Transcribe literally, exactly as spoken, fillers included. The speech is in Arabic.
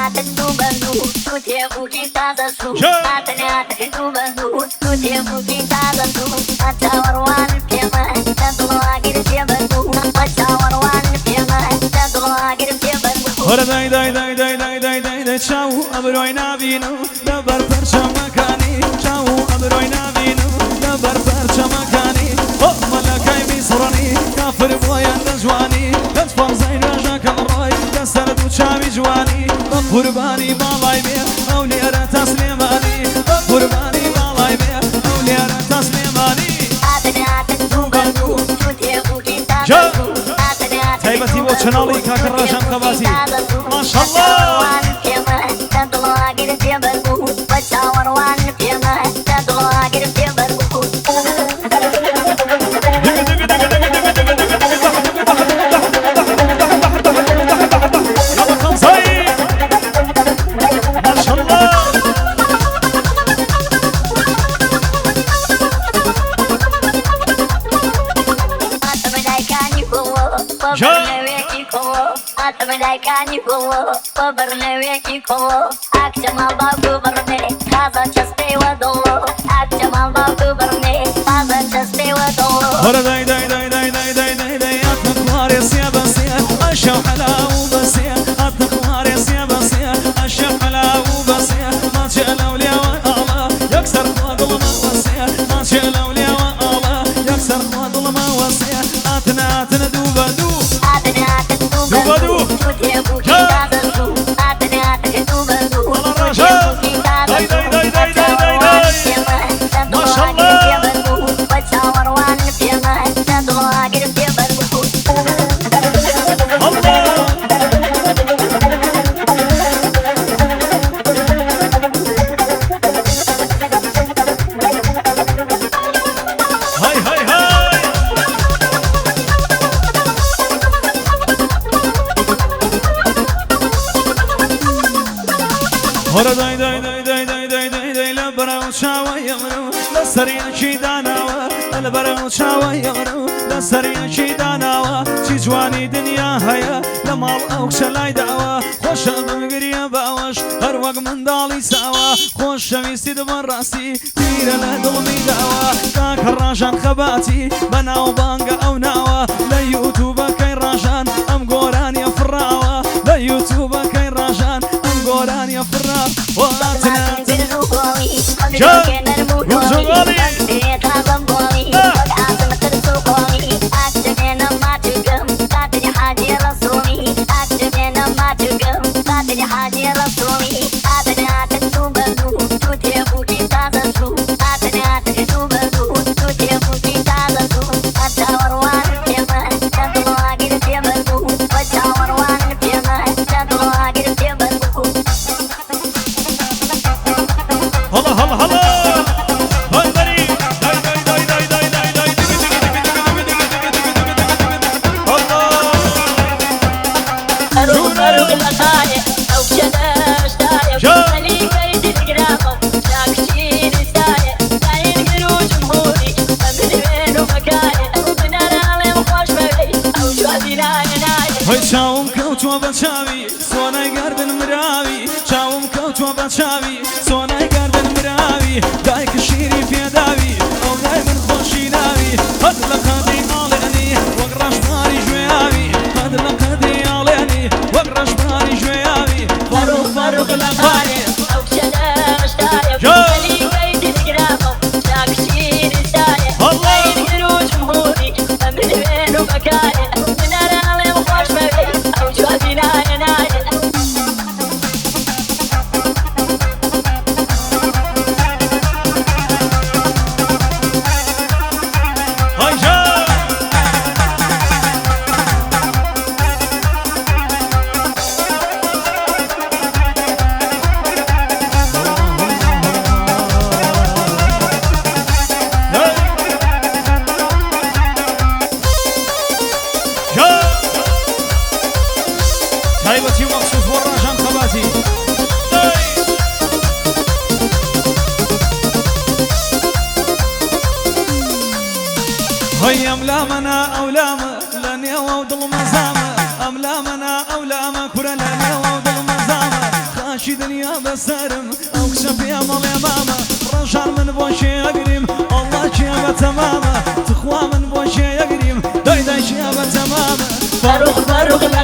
هر دای دای دای دای دای دای دای دای چاو ابروی نبینم دبر پرچم مکانی چاو ابروی نبینم دبر پرچم مکانی او ملکای میسرانی کافر بویان دجوانی دفر زین رجا کمرای دستر دو چاوی جوانی قربانی بالای بی اولیار تسلیمانی قربانی بالای بی اولیار تسلیمانی تایبتی با چنالی کاکر راجان قباسی ماشالله هر دای دای دای دای دای دای دای دای اتنقوار سیا بسیا اشوف حلاو بسیا اتنقوار سیا بسیا اشوف حلاو بسيا ما شاء الاولياء والله يكسر فضل ما وسيا ما شاء الاولياء والله يكسر فضل ما وسيا اتنا اتنا دوبا دو اتنا اتنا دوبا دو والله الرجال داي داي داي داي داي داي ما شاء الله هر دای دای دای دای دای دای دای دای لبرا وشاوي يمرو لسريع شيدانا لبرا وشاوي يمرو لسريع شيدانا شي جواني دنيا هيا لمال او شلاي دعوة خوش بمقريا باوش هر وقت من دالي سوا خوش شميستي دبر راسي تير لدلمي دعوة كاك الراجان خباتي بناو بانقا او ناوة ليوتوب كاي راجان ام قوران يا فراوة ليوتوب كاي راجان ام قوران يا فراوة واتنا جا وزغالي شاوم كوتوا بشاوي سوناي قربن مراوي شاوم كوتوا بشاوي سوناي قربن مراوي دايك الشيري في داوي او دايما خوشي ناوي هاد لقدي عليني وقرش ماري جوياوي هاد لقدي عليني وقرش ماري جوياوي فاروق فاروق لقاري او شداش دايق خلي بيدي تقرافو شاك الشيري دايق الله يديرو جمهوري امن بينو مكاني هرشي دنيا بسرم او كشف يا مال يا ماما رجال من بوشي يقريم الله شيابة تماما تخوى من بوشي يقريم داي داي شيابة تماما فاروق فاروق